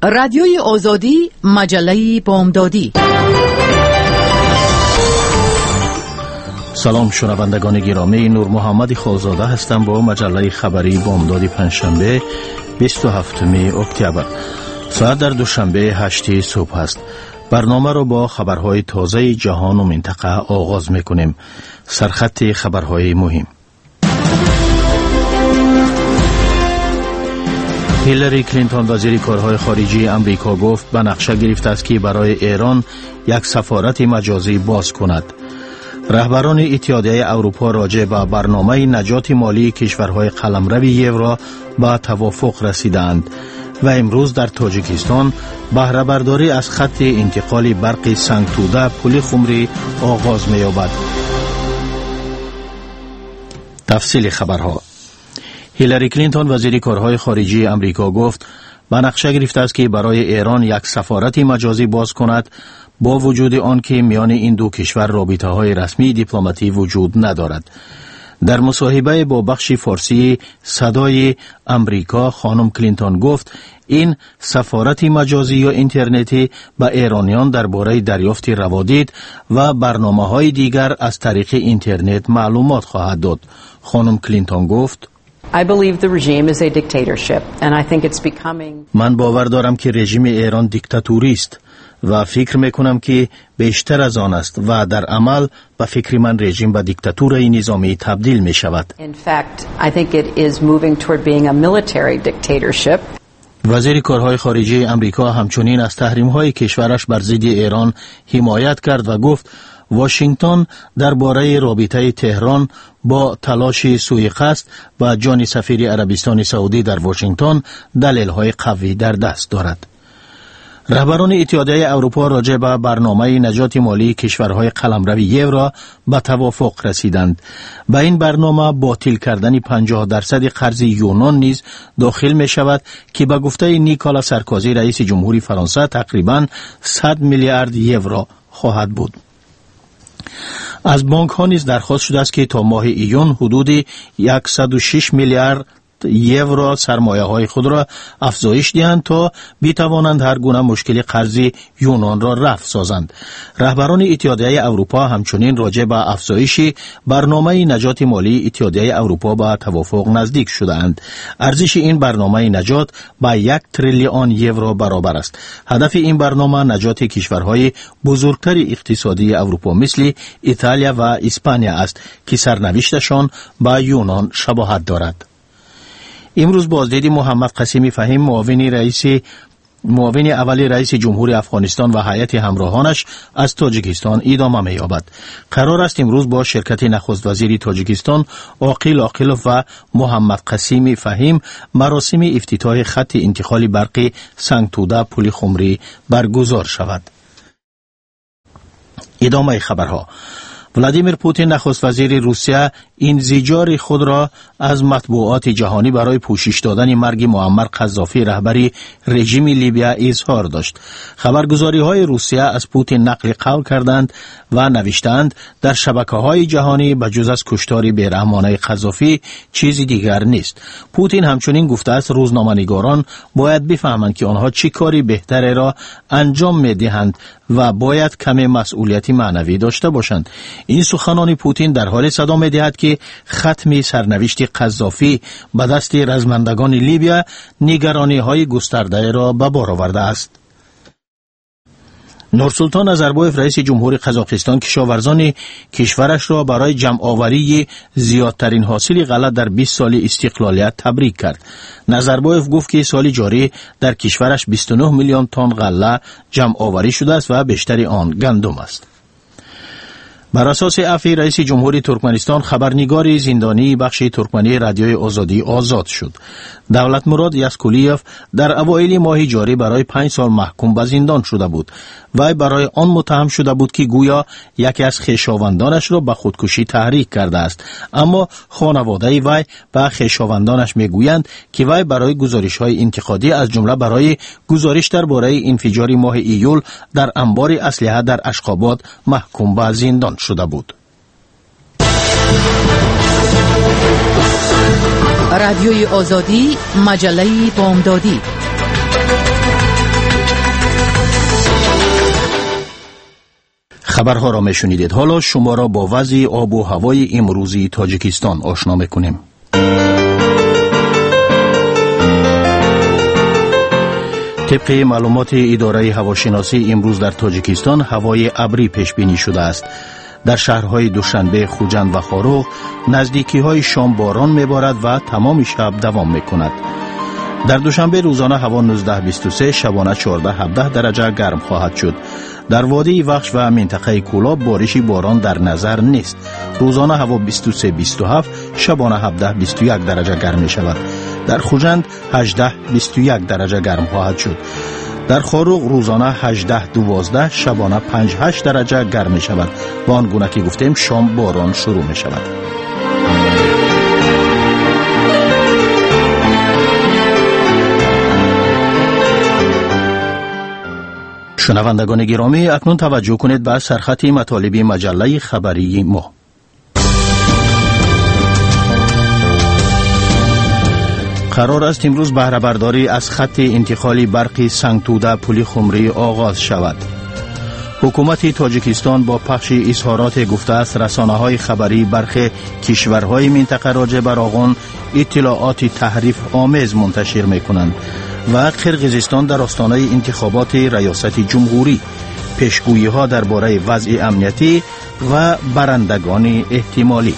رادیوی آزادی، مجله بامدادی. سلام شنوندگان گرامی، نور محمد خالزاده هستم با مجله خبری بامداد پنجشنبه 27 اکتبر. ساعت در دوشنبه 8 صبح است. برنامه را با خبرهای تازه جهان و منطقه آغاز می‌کنیم. سرخط خبرهای مهم. هیلاری کلینتون وزیر کارهای خارجی امریکا گفت به نقشه گرفته است که برای ایران یک سفارت مجازی باز کند. رهبران اتحادیه اروپا راجع به برنامه نجات مالی کشورهای قلمرو یورو به توافق رسیدند و امروز در تاجیکستان بهره برداری از خط انتقال برق سنگتوده پل خمری آغاز می‌یابد. تفصیل خبرها. هیلاری کلینتون وزیر کارهای خارجی امریکا گفت به نقشه گرفته است که برای ایران یک سفارت مجازی باز کند، با وجود آن که میان این دو کشور رابطه‌های رسمی دیپلماتی وجود ندارد. در مصاحبه با بخش فارسی صدای امریکا خانم کلینتون گفت این سفارت مجازی یا اینترنتی به ایرانیان درباره دریافت روادید و برنامه‌های دیگر از طریق اینترنت معلومات خواهد داد. خانم کلینتون گفت I believe the regime is a dictatorship and I think it's becoming. من باور دارم که رژیم ایران دیکتاتوری است و فکر میکنم که بیشتر از آن است و در عمل به فکر من رژیم به دیکتاتوری نظامی تبدیل می شود. In fact, I think it is moving toward being a military dictatorship. وزیر کارهای خارجی امریکا همچنین از تحریم‌های کشورش بر ضد ایران حمایت کرد و گفت واشنگتن درباره رابطه تهران با تلاش سوءقصد و جان سفیر عربستان سعودی در واشنگتن دلایل قوی در دست دارد. رهبران اتحادیه اروپا راجع به برنامه نجات مالی کشورهای قلمرو یورو به توافق رسیدند. به این برنامه باطل کردن 50% قرض یونان نیز داخل می شود که به گفته نیکولا سارکوزی رئیس جمهوری فرانسه تقریباً 100 میلیارد یورو خواهد بود. از بانک ها نیز درخواست شده است که تا ماه ایون حدود 106 میلیارد یورو سرمایه های خود را افزایش دهند تا بتوانند هر گونه مشکل قرضی یونان را رفع سازند. رهبران اتحادیه اروپا همچنین راجع به افزایش برنامه نجات مالی اتحادیه اروپا به توافق نزدیک شدند. ارزش این برنامه نجات به 1 تریلیون یورو برابر است. هدف این برنامه نجات کشورهای بزرگتر اقتصادی اروپا مثل ایتالیا و اسپانیا است که سرنوشتشان به یونان شباهت دارد. امروز بازدید محمد قاسمی فهیم معاون اول رئیس جمهور افغانستان و هیئت همراهانش از تاجیکستان ادامه می‌یابد. قرار است امروز با شرکت نخست وزیر تاجیکستان عاقل عاقلوف و محمد قاسمی فهیم مراسم افتتاح خط انتقال برق سنگتوده پل خمری برگزار شود. ادامه خبرها. ولادیمیر پوتین نخست وزیر روسیه انزجار خود را از مطبوعات جهانی برای پوشش دادن مرگ معمر قذافی رهبر رژیم لیبیا اظهار داشت. خبرگزاری‌های روسیه از پوتین نقل قول کردند و نوشتند در شبکه‌های جهانی بجز از کشتار بی‌رحمانه قذافی چیزی دیگر نیست. پوتین همچنین گفته است روزنامه‌نگاران باید بفهمند که آنها چه کاری بهتری را انجام می‌دهند و باید کمی مسئولیت معنوی داشته باشند. این سخنان پوتین در حال صدا می‌دهد که ختم سرنوشت قذافی به دست رزمندگان لیبیا نگرانی‌های گسترده را به بار آورده است. نورسولطان نظربایف رئیس جمهور قزاقستان کشاورزان کشورش را برای جمع‌آوری زیادترین حاصل غله در 20 سال استقلالیت تبریک کرد. نظربایف گفت که سال جاری در کشورش 29 میلیون تن غله جمع‌آوری شده است و بیشتر آن گندم است. بر اساس عفو رئیس جمهوری ترکمنستان خبرنگار زندانی بخش ترکمنی رادیوی آزادی آزاد شد. دولت مراد یسکولیف در اوایل ماه جاری برای 5 سال محکوم به زندان شده بود. وی برای آن متهم شده بود که گویا یکی از خویشاوندانش را به خودکشی تحریک کرده است، اما خانواده وی و خویشاوندانش میگویند که وی برای گزارش‌های انتقادی از جمله برای گزارش درباره انفجار ماه ایول در انبار اسلحه در اشخاباد محکوم به زندان شده بود. رادیوی آزادی، مجله بامدادی. خبرها را میشنیدید. حالا شما را با وضع آب و هوای امروزی تاجیکستان آشنا میکنیم. طبق معلومات اداره هواشناسی امروز در تاجیکستان هوای ابری پیش بینی شده است. در شهرهای دوشنبه، خوجند و خاروغ نزدیکی های شام باران میبارد و تمام شب دوام میکند. در دوشنبه روزانه هوا 19-23، شبانه 14-17 درجه گرم خواهد شد. در وادی وخش و منطقه کولاب بارشی باران در نظر نیست. روزانه هوا 23-27، شبانه 17-21 درجه گرم می شود. در خوجند 18-21 درجه گرم خواهد شد. در خاروغ روزانه 18-12، شبانه 5-8 درجه گرم می شود. و آنگونه که گفتیم شام باران شروع می شود. شنوندگان گرامی، اکنون توجه کنید به سرخط مطالب مجله خبری ما. قرار است امروز بهره برداری از خط انتقالی برق سنگتوده پل خمری آغاز شود. حکومت تاجیکستان با پخش اظهارات گفته است رسانه‌های خبری برخی کشورهای منطقه راجع بر آن اطلاعات تحریف آمیز منتشر می‌کنند و قرقیزستان در آستانه انتخابات ریاست جمهوری پیشگویی‌ها درباره وضع امنیتی و برندگان احتمالی.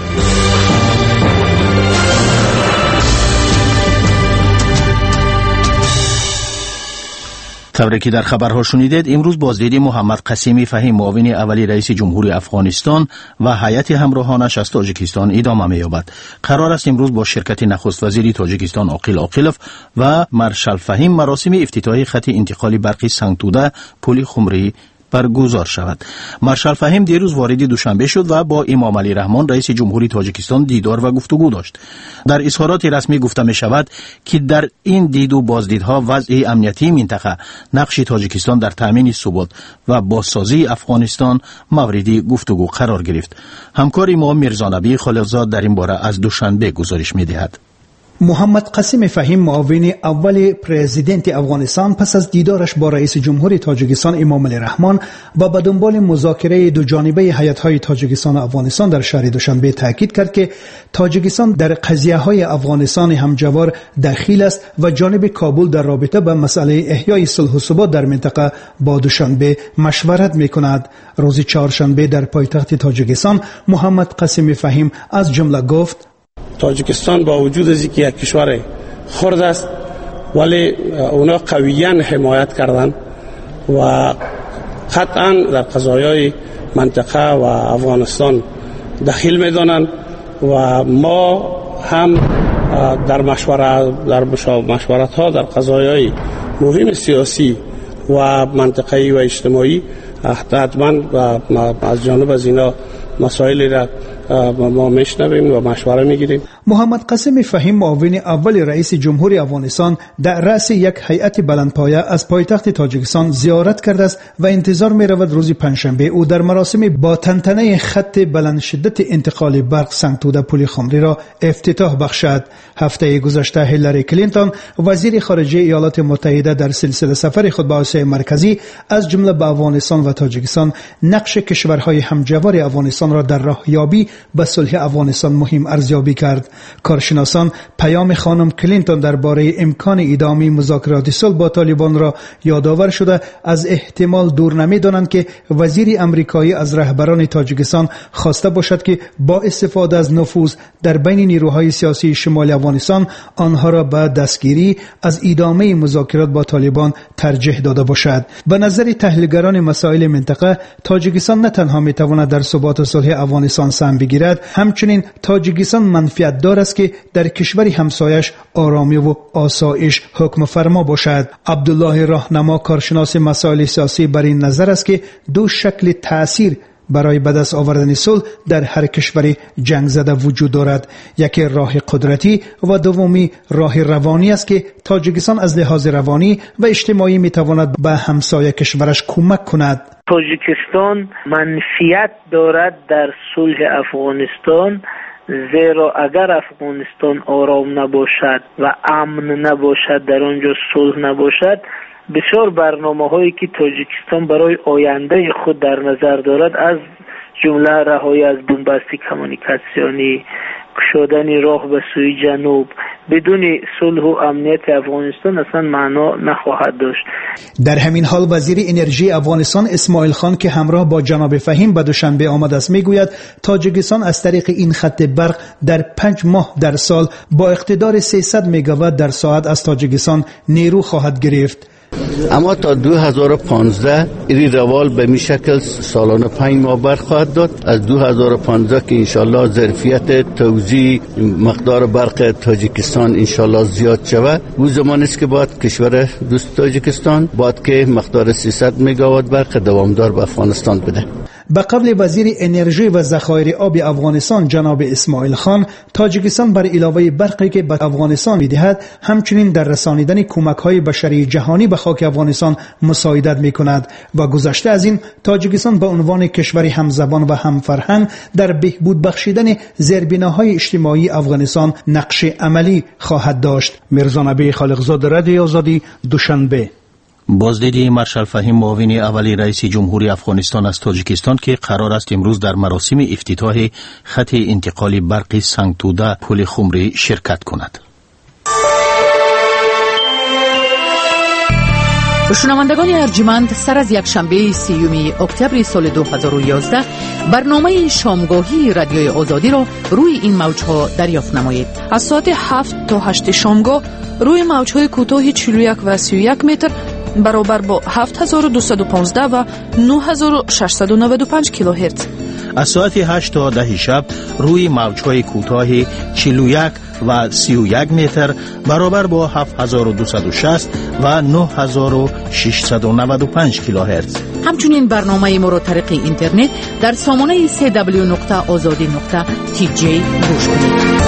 طوری که در خبرها شنیدید، امروز بازدید محمد قسیمی فهیم معاون اولی رئیس جمهوری افغانستان و هیئت همراهانش از تاجیکستان ادامه می‌یابد. قرار است امروز با شرکت نخست وزیر تاجیکستان عاقل عاقلوف و مارشال فهیم مراسم افتتاحی خط انتقالی برق سنگتوده پل خمری برگزار شود. مارشال فهیم دیروز وارد دوشنبه شد و با امام علی رحمان رئیس جمهوری تاجیکستان دیدار و گفتگو داشت. در اظهارات رسمی گفته می شود که در این دید و بازدیدها وضع امنیتی منطقه، نقش تاجیکستان در تامین ثبات و بازسازی افغانستان مورد گفتگو قرار گرفت. همکار ما میرزا نبی خالقزاد در این باره از دوشنبه گزارش می دهد. محمد قسیم فهیم معاون اول پرزیدنت افغانستان پس از دیدارش با رئیس جمهور تاجیکستان امام علی رحمان و به دنبال مذاکره دو جانبه هیئت‌های تاجیکستان و افغانستان در شهر دوشنبه تاکید کرد که تاجیکستان در قضیه‌های افغانستان همجوار دخیل است و جانب کابل در رابطه با مسئله احیای صلح و ثبات در منطقه با دوشنبه مشورت می‌کند. روز چهارشنبه در پایتخت تاجیکستان محمد قسیم فهیم از جمله گفت: تاجیکستان با وجود از اینکه یک کشور خرد است ولی اونا قویاً حمایت کردند و قطعاً در قضایای منطقه و افغانستان دخیل می‌دانند و ما هم در مشورت ها در قضایای مهم سیاسی و منطقه‌ای و اجتماعی حتما از جانب از اینا مسائلی را ما میشنویم و مشوره میگیریم. محمد قسیم فهیم معاون اول رئیس جمهوری افغانستان در رأس یک هیئت بلندپایه از پایتخت تاجیکستان زیارت کرده است و انتظار می رود روز پنجشنبه او در مراسم با تنتنه خط بلند شدت انتقال برق سنگتوده پل خمری را افتتاح بخشد. هفته گذشته هیلاری کلینتون وزیر خارجه ایالات متحده در سلسله سفر خود به آسیای مرکزی از جمله به افغانستان و تاجیکستان نقش کشورهای همجوار افغانستان را در راهیابی به صلح افغانستان مهم ارزیابی کرد. کارشناسان پیام خانم کلینتون درباره امکان ادامه مذاکرات صلح با طالبان را یادآور شده از احتمال دور نمی‌دانند که وزیر امریکایی از رهبران تاجیکستان خواسته باشد که با استفاده از نفوذ در بین نیروهای سیاسی شمال افغانستان آنها را به دستگیری از ادامه مذاکرات با طالبان ترجیح داده باشد. به نظر تحلیلگران مسائل منطقه، تاجیکستان نه تنها می‌تواند در ثبات و صلح افغانستان سهم بگیرد، همچنین تاجیکستان منفعت دارد است که در کشور همسایش آرامی و آسایش حکم فرما باشد. عبدالله راهنما کارشناس مسائل سیاسی بر این نظر است که دو شکل تأثیر برای به دست آوردن صلح در هر کشور جنگ زده وجود دارد. یکی راه قدرتی و دومی راه روانی است که تاجیکستان از لحاظ روانی و اجتماعی میتواند به همسایه کشورش کمک کند. تاجیکستان منفعت دارد در صلح افغانستان، زیرا اگر افغانستان آرام نباشد و امن نباشد، در آنجا صلح نباشد، بسیار برنامه‌هایی که تاجیکستان برای آینده خود در نظر دارد، از جمله رهایی از بنبستی کمونیکاسیونی، گشودن راه به سوی جنوب، بدون صلح و امنیت افغانستان اصلا معنا نخواهد داشت. در همین حال وزیر انرژی افغانستان اسماعیل خان که همراه با جناب فهیم به دوشنبه آمده است میگوید تاجیکستان از طریق این خط برق در 5 ماه در سال با اقتدار 300 مگاوات در ساعت از تاجیکستان نیرو خواهد گرفت. اما تا 2015 این روال به می شکل سالانه 5 ماه برق خواهد داد. از 2015 که انشالله ظرفیت توزیع مقدار برق تاجیکستان انشالله زیاد شود، او زمان است که باید کشور دوست تاجیکستان باید که مقدار 300 مگاوات برق دوامدار به افغانستان بده. به قول وزیر انرژی و ذخایر آب افغانستان جناب اسماعیل خان، تاجیکستان بر علاوه برقی که به افغانستان می‌دهد همچنین در رسانیدن کمک‌های بشری جهانی به خاک افغانستان مساعدت می‌کند و گذشته از این تاجیکستان به عنوان کشوری همزبان و همفرهنگ در بهبود بخشیدن زیربناهای اجتماعی افغانستان نقش عملی خواهد داشت. میرزا نبی خالقزاده، رادیو آزادی، دوشنبه. بازدید مارشال فهیم معاون اولی رئیس جمهوری افغانستان از تاجیکستان که قرار است امروز در مراسم افتتاح خط انتقال برق سنگتوده پل خمری شرکت کند. شنوندگان ارجمند، سر از یکشنبه 30 اکتبر سال 2011 برنامه شامگاهی رادیوی آزادی را روی این موج‌ها دریافت نمایید. از ساعت 7 تا 8 شامگاه روی موج‌های کوتاه 41 و 31 متر برابر با 7215 و 9695 کیلوهرتز. از ساعت 8 تا 10 شب روی موج‌های کوتاه 41 و 31 متر برابر با 7260 و 9695 کیلوهرتز. همچنین برنامه ما را طریق اینترنت در سامانه www.azadi.tj گوش کنید.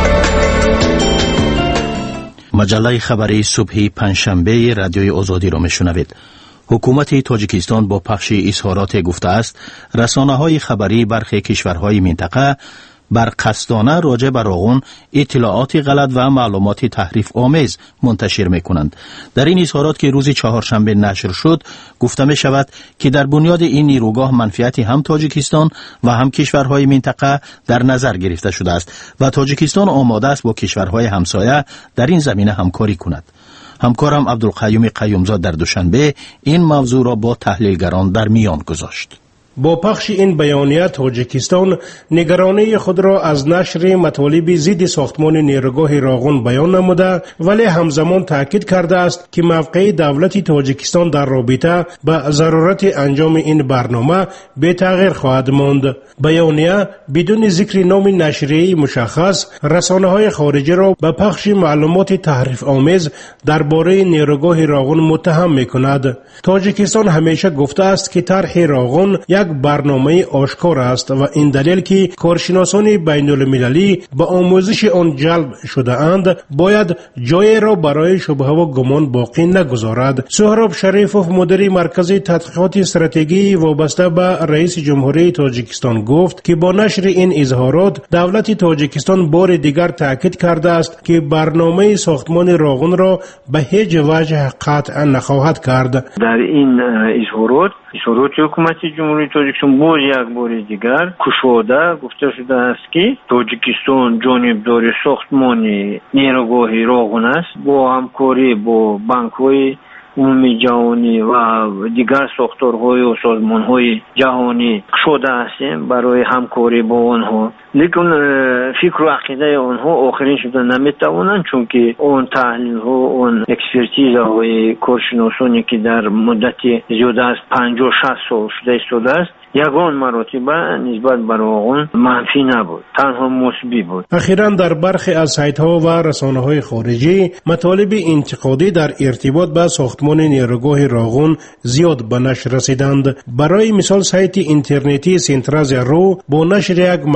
مجله خبری صبح پنجشنبه رادیوی آزادی را میشنوید. حکومت تاجیکستان با پخش اظهارات گفته است رسانه‌های خبری برخی کشورهای منطقه بر قصدانه راجع بر آغون اطلاعات غلط و معلومات تحریف آمیز منتشر می کنند. در این اظهارات که روز چهارشنبه نشر شد گفته می شود که در بنیاد این نیروگاه منفعت هم تاجیکستان و هم کشورهای منطقه در نظر گرفته شده است و تاجیکستان آماده است با کشورهای همسایه در این زمینه همکاری کند. همکارم عبدالقیوم قیومزاد در دوشنبه این موضوع را با تحلیلگران در میان گذاشت. با پخش این بیانیه تاجیکستان نگرانی خود را از نشر مطالب ضد ساختمان نیروگاه راغون بیان نموده، ولی همزمان تاکید کرده است که موقع دولت تاجیکستان در رابطه با ضرورت انجام این برنامه به تغییر خواهد ماند. بیانیه بدون ذکر نام نشریه مشخص رسانه‌های خارجی را به پخش معلومات تحریف آمیز درباره نیروگاه راغون متهم می‌کند. تاجیکستان همیشه گفته است که طرح راغون یک برنامه آشکار است و این دلیل که کارشناسان بین المللی با آموزش آن جلب شده اند باید جای را برای شبهه و گمان باقی نگذارد. سهراب شریفوف مدیر مرکز تحقیقات استراتژی وابسته به رئیس جمهوری تاجیکستان گفت که با نشر این اظهارات دولت تاجیکستان بار دیگر تاکید کرده است که برنامه ساختمان راغون را به هیچ وجه قطع نخواهد کرد. در این اظهارات حکومت جمهوری تاجیکستان باز یک بار دیگر کشوده گفته شده است که تاجیکستان جانبدار ساختمان نیروگاه راغون است. با همکاری با بانک‌های عمومی جهانی و دیگر ساختارهای و سازمان‌های جهانی شده هستیم برای همکاری با آنها، لیکن فکر و عقیده آنها آخرین شده نمیتوانند، چون که اون تحلیل ها اون اکسپرتیز های کارشناسانی که در مدت زیاده از 50-60 سال شده ایستاده است یگان مراتبه نسبت بر آغون منفی نبود، تنها مثبت بود. اخیراً در برخی از سایت‌ها و رسانه‌های خارجی مطالب انتقادی در ارتباط با ساختمان نیروگاه راغون زیاد به نشر رسیدند. برای مثال سایت اینترنتی سنتراز رو با نشر یک مقاله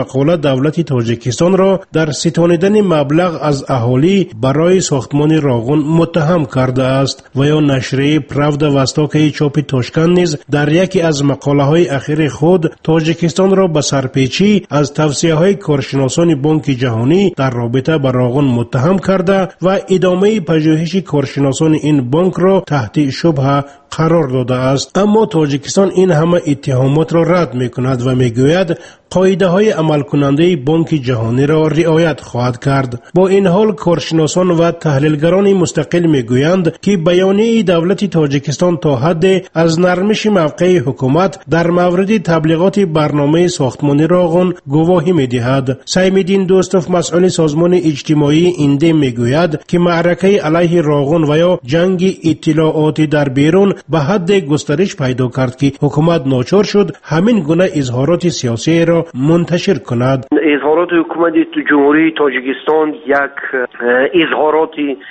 دولت تاجیکستان را در ستانیدن مبلغ از اهالی برای ساختمان راغون متهم کرده است و یا نشریه پراودا وستاکای چاپ تاشکند نیز در یکی از مقاله های اخیر خود تاجیکستان را به سرپیچی از توصیه های کارشناسان بانک جهانی در رابطه با راغون متهم کرده و ادامه پژوهش کارشناسان این بانک را تحت شبهه قرار داده است. اما تاجیکستان این همه اتهامات را رد می کند و می گوید قاعده های عمل کننده بانک جهانی را رعایت خواهد کرد. با این حال کارشناسان و تحلیلگران مستقل می گویند که بیانیه دولت تاجیکستان تا حد از نرمش موقع حکومت در مورد تبلیغات برنامه ساختمان راغون گواهی می دهد. سیم‌الدین دوستوف مسئول سازمان اجتماعی اینده می گوید که معرکه علیه راغون و یا جنگ اطلاعاتی در بیرون به حد گسترش پیدا کرد که حکومت ناچار شد همین گونه اظهارات سیاسی را منتشر کند. اظهارات حکومت جمهوری تاجیکستان یک اظهارات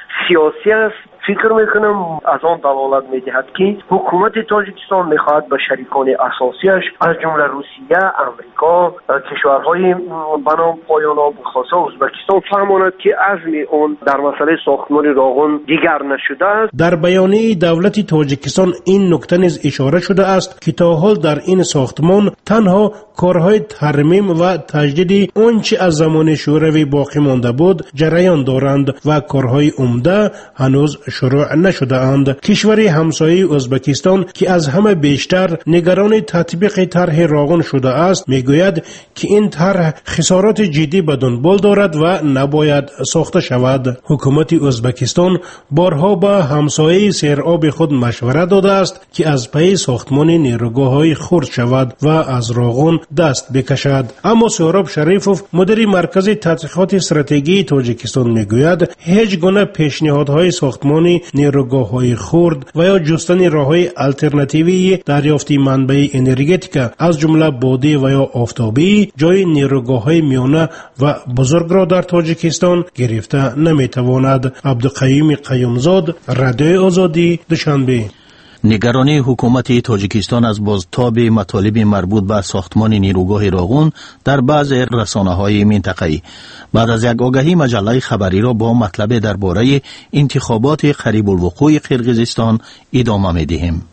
سیاسی است. فکر میکنم از آن دلالت میدهد که حکومت تاجیکستان میخواهد به شریکان اساسیش از جمله روسیه، امریکا، کشورهای بنام پایان آب خاصه ازبکستان فهماند که عزم آن در مسئله ساختمان راغون دیگر نشده است. در بیانیه دولت تاجیکستان این نکته نیز اشاره شده است که تا حال در این ساختمان تنها کارهای ترمیم و تجدید آنچه از زمان شوروی باقی مانده بود جریان دارند و کارهای عمده هنوز شروع نشده اند. کشور همسایه ازبکستان که از همه بیشتر نگران تطبیق طرح راغون شده است میگوید که این طرح خسارات جدی به دنبال دارد و نباید ساخته شود. حکومت ازبکستان بارها با همسایه سیرآب خود مشوره داده است که از پی ساختمان نیروگاه‌های خرد شود و از راغون دست بکشد. اما سهراب شریفوف مدیر مرکز تحقیقات استراتژی تاجیکستان میگوید هیچ گونه پیشنهادهای ساختمان نیروگاه‌های خرد و یا جستن راه‌های آلترناتیوی دریافت منبع انرژتیک از جمله بادی و یا آفتابی جای نیروگاه‌های میانه و بزرگ را در تاجیکستان گرفته نمیتواند. عبدالقیوم قیومزاد، رادیو آزادی، دوشنبه. نگرانی حکومت تاجیکستان از بازتاب مطالب مربوط به ساختمان نیروگاه راغون در بعض رسانه‌های منطقه‌ای. بعد از یک آگهی مجله خبری را با مطلب درباره انتخابات قریب الوقوع قرقیزستان ادامه می‌دهیم.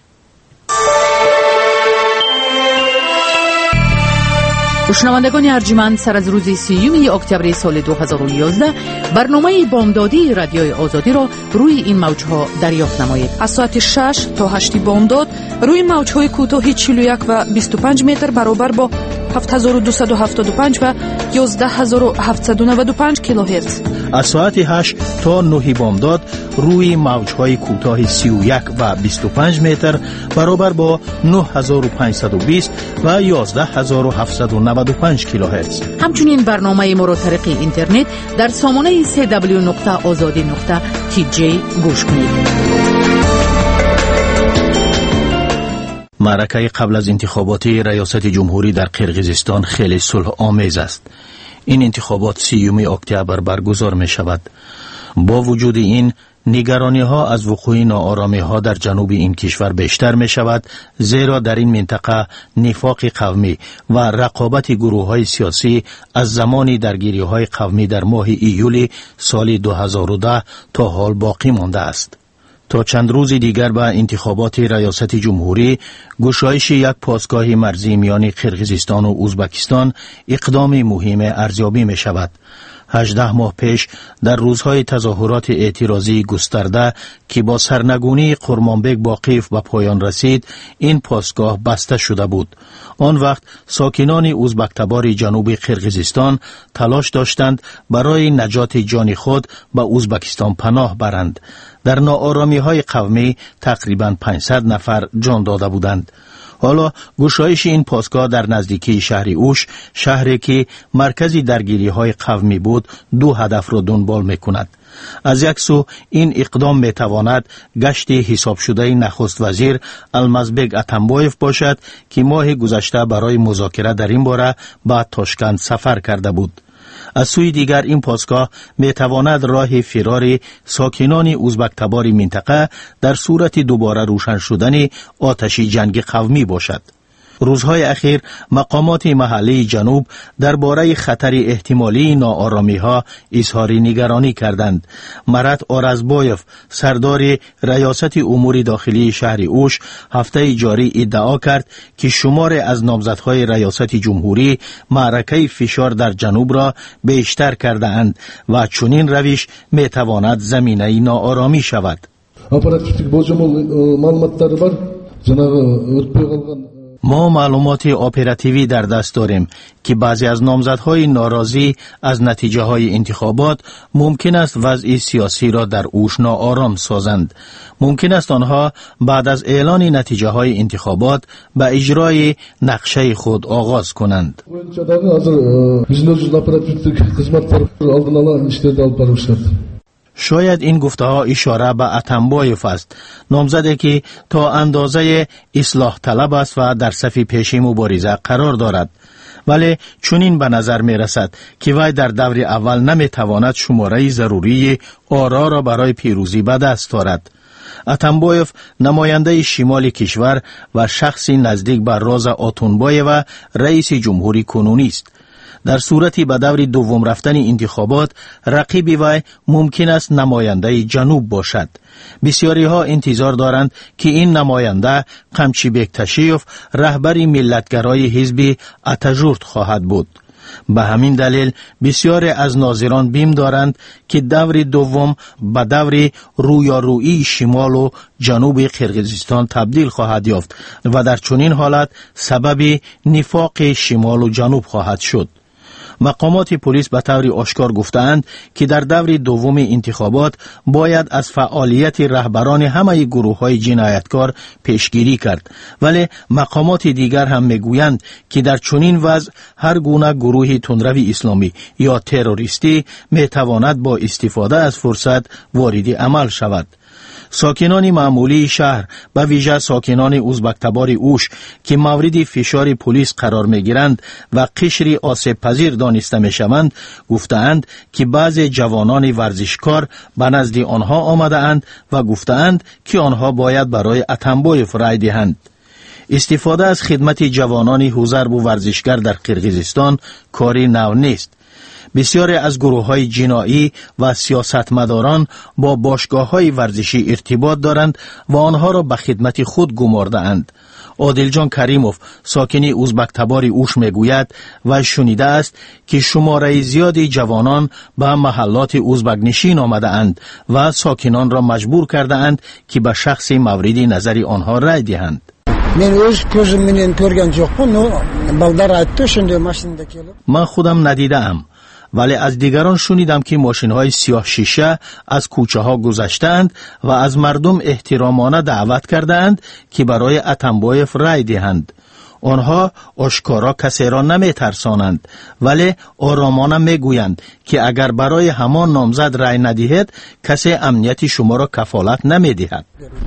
شنوندگان ارجمند، سر از روز 30 اکتبر سال 2011 برنامه بامدادی رادیوی آزادی را روی این موج‌ها دریافت نمایید. از ساعت 6 تا 8 بامداد روی موج‌های کوتاه 41 و 25 متر برابر با 7275 و 11795 کیلوهرتز. از ساعت 8 تا 9 بامداد روی موج‌های کوتاه 31 و 25 متر برابر با 9520 و 11795 کیلوهرتز. همچنین برنامه ما را طریق اینترنت در سامانه www.azadi.tj گوش کنید. معرکه قبل از انتخابات ریاست جمهوری در قرقیزستان خیلی صلح آمیز است. این انتخابات 30 اکتبر برگزار می شود. با وجود این نگرانی ها از وقوع ناآرامی ها در جنوب این کشور بیشتر می شود، زیرا در این منطقه نفاق قومی و رقابت گروه های سیاسی از زمان درگیری های قومی در ماه ایول سال 2010 تا حال باقی مانده است. تا چند روز دیگر به انتخابات ریاست جمهوری گشایش یک پاسگاه مرزی میان قرقیزستان و ازبکستان اقدام مهم ارزیابی می شود. 18 ماه پیش در روزهای تظاهرات اعتراضی گسترده که با سرنگونی قرمانبک باقیف به پایان رسید، این پاسگاه بسته شده بود. آن وقت ساکنان ازبک تبار جنوب قرقیزستان تلاش داشتند برای نجات جان خود به ازبکستان پناه برند. در ناآرامی‌های قومی تقریباً 500 نفر جان داده بودند. حالا گشایش این پاسگاه در نزدیکی شهر اوش، شهری که مرکزی درگیری‌های قومی بود، دو هدف را دنبال می‌کند. از یک سو این اقدام می‌تواند گشت حساب شده نخست وزیر المزبک اتمبایف باشد که ماه گذشته برای مذاکره در این باره به تاشکند سفر کرده بود. از سوی دیگر این پاسگاه میتواند راه فرار ساکنان ازبک تبار منطقه در صورت دوباره روشن شدن آتش جنگ قومی باشد. روزهای اخیر مقامات محلی جنوب درباره خطر احتمالی ناآرامی‌ها اظهار نگرانی کردند. مراد آرزبایف، سردار ریاست امور داخلی شهر اوش، هفته جاری ادعا کرد که شمار از نامزدهای ریاست جمهوری معرکه فشار در جنوب را بیشتر کرده اند و چنین روش می تواند زمینه ناآرامی شود. ما معلومات اپراتیوی در دست داریم که بعضی از نامزدهای ناراضی از نتیجه های انتخابات ممکن است وضع سیاسی را در اوش ناآرام سازند. ممکن است آنها بعد از اعلان نتیجه های انتخابات به اجرای نقشه خود آغاز کنند. شاید این گفته ها اشاره به اتمبایف است، نامزدی که تا اندازه اصلاح طلب است و در صف پیشی مبارزه قرار دارد. ولی چنین به نظر می رسد که وی در دور اول نمی تواند شماره ضروری آرا را برای پیروزی به دست دارد. اتمبایف نماینده شمال کشور و شخصی نزدیک به راز آتونبای و رئیس جمهوری کنونی است. در صورتی به دور دوم رفتن انتخابات رقیب وی ممکن است نماینده جنوب باشد. بسیاری ها انتظار دارند که این نماینده قمچی بکتشیف رهبر ملتگرای حزب اتاجورت خواهد بود. به همین دلیل بسیاری از ناظران بیم دارند که دور دوم به دور رویارویی شمال و جنوب قرقیزستان تبدیل خواهد یافت و در چنین حالت سبب نفاق شمال و جنوب خواهد شد. مقامات پلیس به طور آشکار گفتند که در دور دوم انتخابات باید از فعالیت رهبران همه گروه‌های جنایتکار پیشگیری کرد، ولی مقامات دیگر هم میگویند که در چنین وضع هر گونه گروه تندروی اسلامی یا تروریستی میتواند با استفاده از فرصت وارد عمل شود. ساکنان معمولی شهر به ویژه ساکنان ازبک‌تبار اوش که مورد فشار پلیس قرار می‌گیرند و قشری آسیب پذیر دانسته می‌شوند گفتند که بعضی جوانان ورزشکار به نزد آنها آمده‌اند و گفتند که آنها باید برای اتمبایف رای دهند. استفاده از خدمت جوانان حضرب و ورزشگر در قرقیزستان کاری نو نیست. بسیاری از گروه‌های جنایی و سیاستمداران با باشگاه‌های ورزشی ارتباط دارند و آنها را به خدمت خود گمارده‌اند. عادلجان کریموف، ساکن ازبک‌تبار اوش میگوید و شنیده است که شماره زیادی جوانان به محلات ازبک نشین آمده‌اند و ساکنان را مجبور کرده‌اند که به شخص مورد نظر آنها رای دهند. من خودم ندیدم، ولی از دیگران شنیدم که ماشین‌های سیاه شیشه از کوچه ها گذشتند و از مردم احترامانه دعوت کردند که برای اتمبایف رای دهند. آنها آشکارا کسی را نمی ترسانند، ولی آرامانه می گویند که اگر برای همان نامزد رای ندهید کسی امنیت شما را کفالت نمی دهد.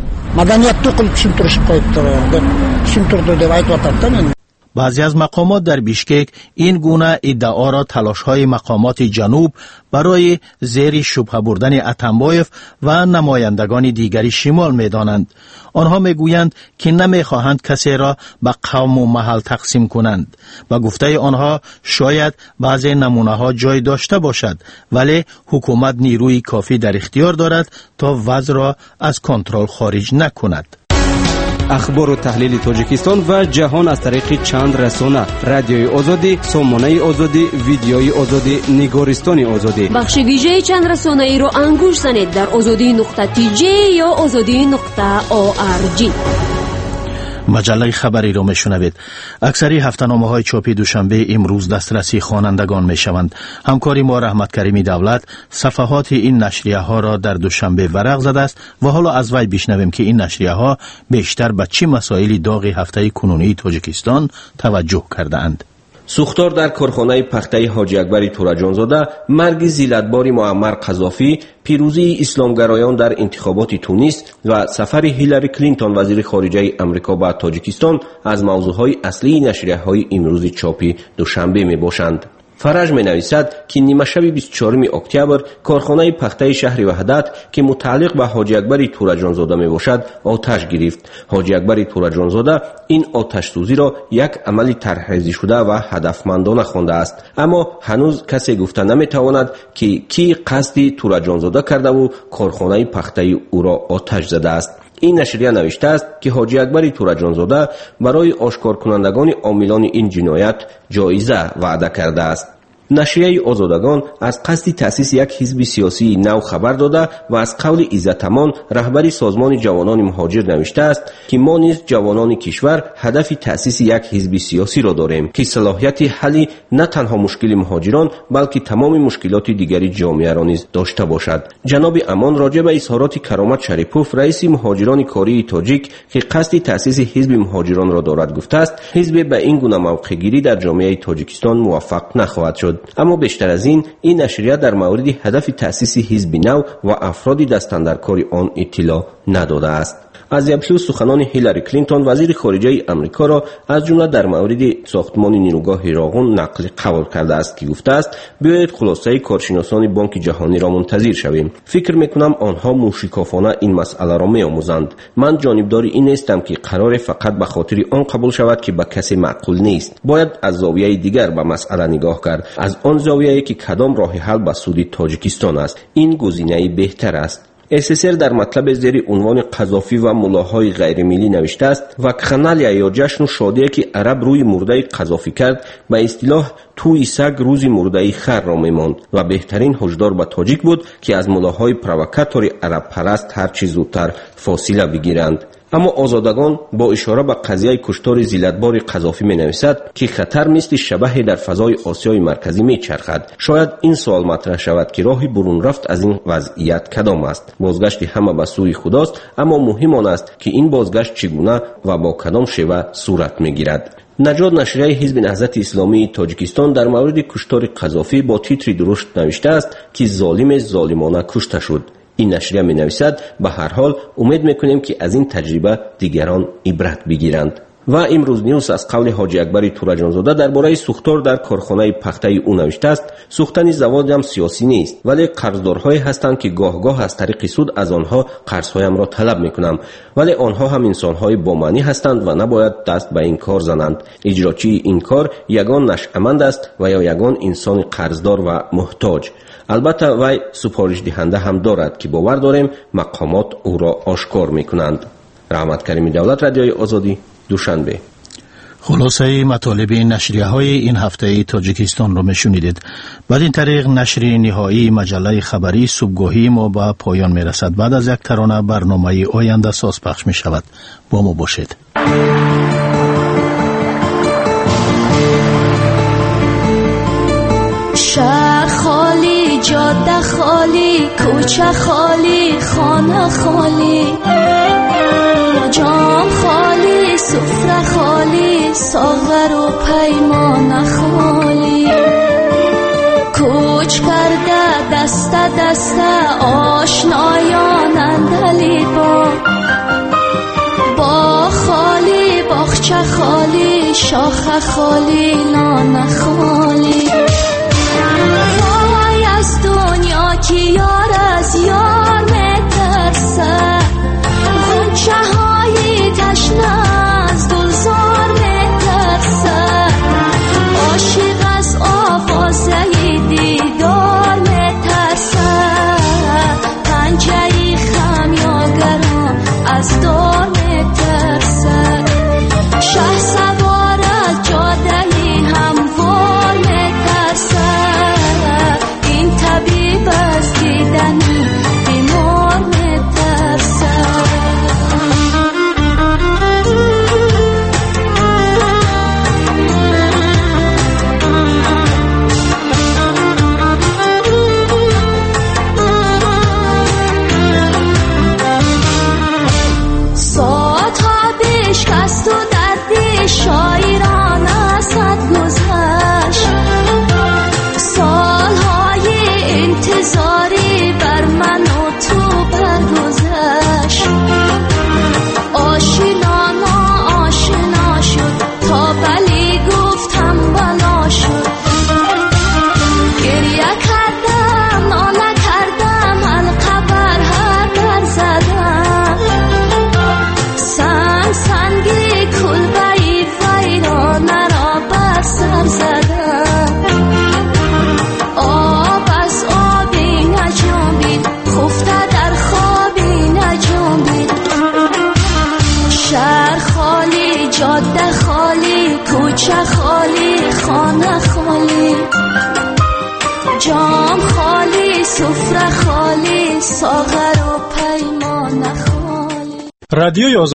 بعضی از مقامات در بیشکک این گونه ادعا را تلاش‌های مقامات جنوب برای زیر شبهه بردن اتمبایف و نمایندگان دیگری شمال می‌دانند. آنها میگویند که نمی‌خواهند کسی را به قوم و محل تقسیم کنند. با گفته آنها شاید بعضی نمونه‌ها جای داشته باشد، ولی حکومت نیروی کافی در اختیار دارد تا وضع را از کنترل خارج نکند. اخبار و تحلیل تاجیکستان و جهان از طریق چند رسانه: رادیوی آزادی، سامانه آزادی، ویدیوی آزادی، نگارستان آزادی. بخش ویژه چند رسانه ای را انگوش زنید در azadi.tj یا azadi.org. مجله خبری را میشنوید. اکثری هفته‌نامه های چاپی دوشنبه امروز دسترسی خوانندگان میشوند. همکاری ما رحمت کریمی دولت صفحات این نشریه ها را در دوشنبه ورق زده است و حالا از وی بشنویم که این نشریه ها بیشتر به چه مسائل داغ هفته کنونی تاجیکستان توجه کرده اند. سوختار در کارخانه پخته حاجی اکبر تورجانزاده، مرگ زیلتبار معمر قذافی، پیروزی اسلامگرایان در انتخابات تونس و سفر هیلاری کلینتون وزیر خارجه امریکا به تاجیکستان از موضوعهای اصلی نشریه‌های امروز چاپی دوشنبه می باشند. فرج می‌نویسد که نیمه شب 24 اکتبر کارخانه پخته شهر وحدت که متعلق به حاجی اکبر تورجانزاده میباشد آتش گرفت. حاجی اکبر تورجانزاده این آتش سوزی را یک عمل طرحریزی شده و هدفمندانه خوانده است، اما هنوز کسی گفته نمیتواند که کی قصد تورجانزاده کرده و کارخانه پخته او را آتش زده است. این نشریه نوشته است که حاجی اکبر تورجانزاده برای آشکار کنندگان عاملان این جنایت جایزه وعده کرده است. نشریه آزادگان از قصد تأسیس یک حزب سیاسی نو خبر داده و از قول عزتمان رهبر سازمان جوانان مهاجر نوشته است که ما نیز جوانان کشور هدف تأسیس یک حزب سیاسی را داریم که صلاحیت حل نه تنها مشکل مهاجران بلکه تمام مشکلات دیگری جامعه را نیز داشته باشد. جناب امان راجع به اظهارات کرامت شریپوف رئیس مهاجران کاری تاجیک که قصد تأسیس حزب مهاجران را دارد گفته است حزب به این گونه موقع گیری در جامعه تاجیکستان موفق نخواهد شد. اما بیشتر از این نشریه در مورد هدف تأسیس حزب نو و افراد دستاندرکار آن اطلاع نداده است. از امروز سخنان هیلاری کلینتون وزیر خارجه آمریکا را از جمله در مورد ساختمان نیروگاه راغون نقل قول کرده است که گفته است بیایید خلاصه کارشناسان بانک جهانی را منتظر شویم. فکر میکنم آنها موشکافانه این مسئله را میآموزند. من جانبدار این نیستم که قرار فقط به خاطر آن قبول شود که به کسی معقول نیست. باید از زاویه دیگر به مسئله نگاه کرد، از آن زاویه‌ای که کدام راه حل به سود تاجیکستان است. این گزینه بهتر است. SSR در مطلب زیر عنوان قذافی و ملاهای غیر ملی نوشته است وکخنالیا یا جشن و شادی که عرب روی مرده قذافی کرد به اصطلاح توی سگ روزی مرده خر را میماند و بهترین هشدار به تاجیک بود که از ملاهای پروکاتور عرب پرست هر چیز زودتر فاصله بگیرند. اما آزادگان با اشاره به قضیه کشتار ذلتبار قذافی می نویسد که خطر مثل شبح در فضای آسیای مرکزی می چرخد. شاید این سوال مطرح شود که راه برون رفت از این وضعیت کدام است؟ بازگشت همه به سوی خداست، اما مهم آن است که این بازگشت چگونه و با کدام شیوه صورت می گیرد. نجات نشریه حزب نهضت اسلامی تاجیکستان در مورد کشتار قذافی با تیتری درشت نوشته است که ظالم ظالمانه کشته شد. این نشریه می نویسد به هر حال امید میکنیم که از این تجربه دیگران عبرت بگیرند. و امروز نیوز از قول حاجی اکبر تورجانزاده درباره سوختار در کارخانه پخته او نوشته است سوختن زواد هم سیاسی نیست، ولی قرضدارهایی هستند که گاه گاه از طریق سود از آنها قرضهایم را طلب میکنم، ولی آنها هم انسانهای با معنی هستند و نباید دست به این کار زنند. اجراچی این کار یگان نشأمند است و یا یگان انسان قرضدار و محتاج. البته وی سفارش دهنده هم دارد که باور داریم مقامات او را آشکار میکنند. رحمت کریمی دولت، رادیوی آزادی، دوشنبه. خلاصه مطالب نشریه های این هفته تاجیکستان را میشنیدید. بعد این طریق نشر نهایی مجله خبری صبحگاهی ما به پایان میرسد. بعد از یک ترانه برنامه آینده ساز پخش می شود. با ما باشید. شهر خالی، جاده خالی، کوچه خالی، خانه خالی، جام خالی، سفره خالی، ساغر و پیمان خالی. کوچ کرده دست دست آشنایان اندلی با خالی، باغچه خالی، شاخه خالی، لانه خالی. وای از دنیا که یار از یار میترسه، غنچه های تشنه از گلزار میترسه، عاشق از آوازه دیدار میترسه، پنجه خمیاگران از دار میترسه، شه سوار از جاده هموار میترسه، این طبیب از دیدنی بیمار میترسه. جاده خالی، کوچه خالی، خانه خالی، جام خالی، سفره خالی، ساغر و پیمان خالی. رادیوی